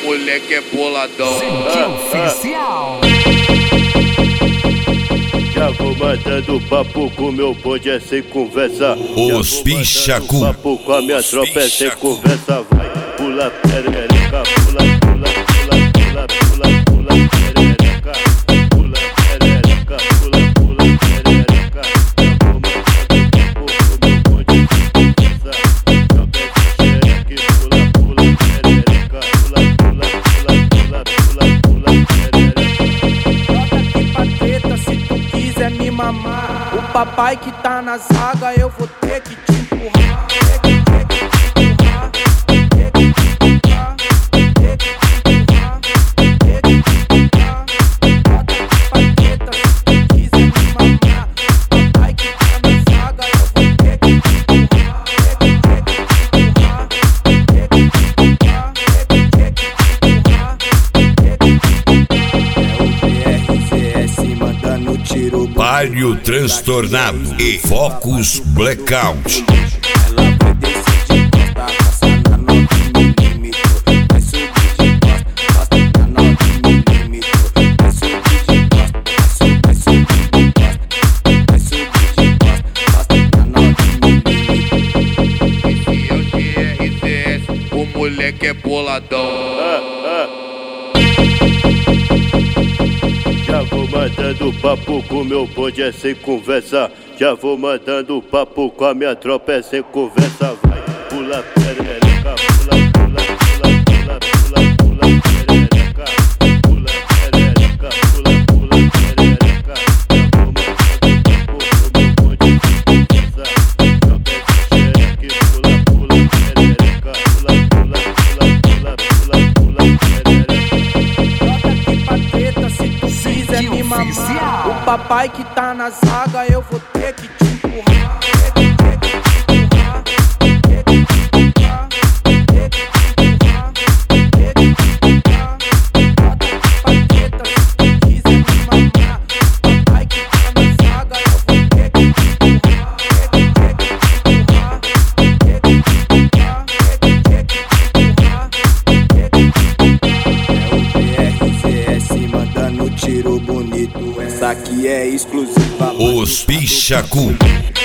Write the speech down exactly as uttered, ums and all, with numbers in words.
moleque é boladão. Oficial. Já vou mandando papo com meu bonde, é sem conversa. Os Pichacu. Papo com a minha tropa, é sem conversa. Vai, pula, perereca, pula, pula, pula, pula, pula, pula, perereca. Pula, perereca, pula, pula, perereca. Já vou mandando papo com meu bonde, sem conversa. Joga essa xereca e pula, pula, perereca. Pula, pula, pula, pula, pula, pula, perereca. Bota aqui pra treta se tu quiser me mamar. O papai que tá na zaga eu vou ter que te empurrar. Ter que, ter que te empurrar. Ter que te empurrar. Ter que te empurrar. Ter que te empurrar. Bota aqui pra treta se tu quiser me mamar. O papai que tá na zaga eu vou ter que te empurrar. Ter que, ter que te empurrar. Ter que te empurrar. Ter que, ter que te empurrar. Ter que te empurrar. É o B R Z S mandando tiro. Palio transtornado e Focus Blackout. Ela vai descer de costa, passa na nove milímetros. Vai subir de costa, passa na nove milímetros. Vai subir de costa, vai subir de costa. Vai subir de costa, passa na nove milímetros. Esse é o G R Z S, o moleque é boladão. Já vou mandando papo com meu bonde, é sem conversa. Já vou mandando papo com a minha tropa, é sem conversa. Vai, pula, perereca, pula, pula, pula, pula, pula, pula, perereca. Pula, perereca, pula, pula, perereca. Já vou mandando papo com meu bonde, sem conversa. Joga essa xereca e pula, pula, perereca. Pula, pula, pula, pula, pula, pula, perereca. Bota aqui pra treta se tu quiser me mamar. O papai que tá na zaga eu vou ter que te empurrar. Ter que, ter que te empurrar. Ter que te empurrar. Ter que te empurrar. Ter que te empurrar. Bota aqui pra treta se tu quiser me mamar. O papai que tá na zaga eu vou ter que te empurrar. Ter que, ter que te empurrar. Ter que te empurrar. Ter que, ter que te empurrar. Ter que te empurrar. É o B R Z S mandando tiro bonito. Essa aqui é exclusiva. Os Pichacu.